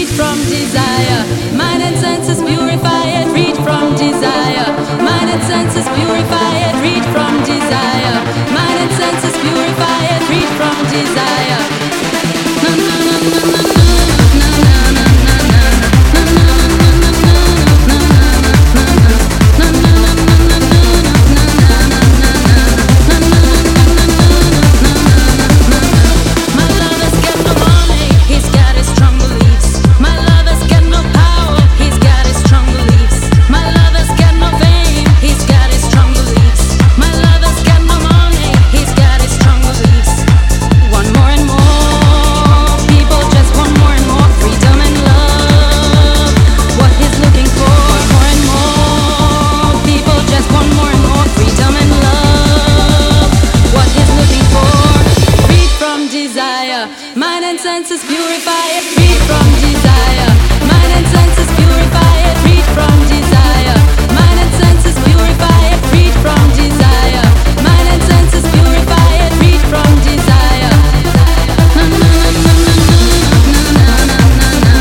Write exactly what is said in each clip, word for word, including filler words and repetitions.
from desire. Mind and senses purify it, freed from desire. Mind and senses purify it, freed from desire. Mind and senses purify it, freed from desire. Na na na na na na na na na na. Mind and senses purify it, freed from desire. Mind and senses purify it, freed from desire. Mind and senses purify it, freed from desire. Mind and senses purify it, freed from desire. Na na na na na na na na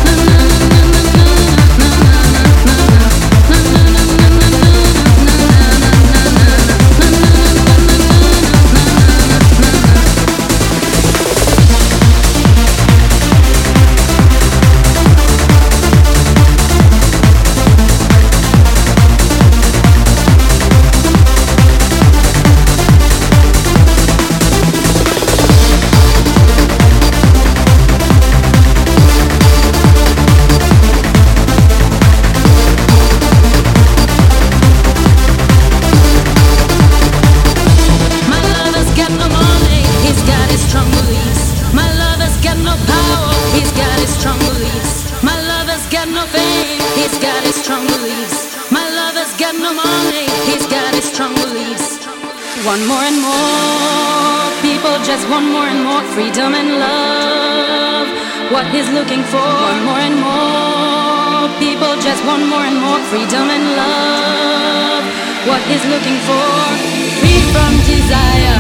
He's got his strong beliefs. My lover's got no money. He's got his strong beliefs. One more and more people just want more and more freedom and love. What he's looking for. One more and more people just want more and more freedom and love. What he's looking for. Free from desire.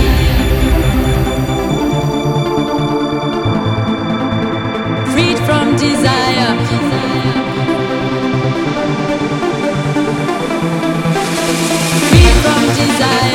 Freed from desire. Free from desire.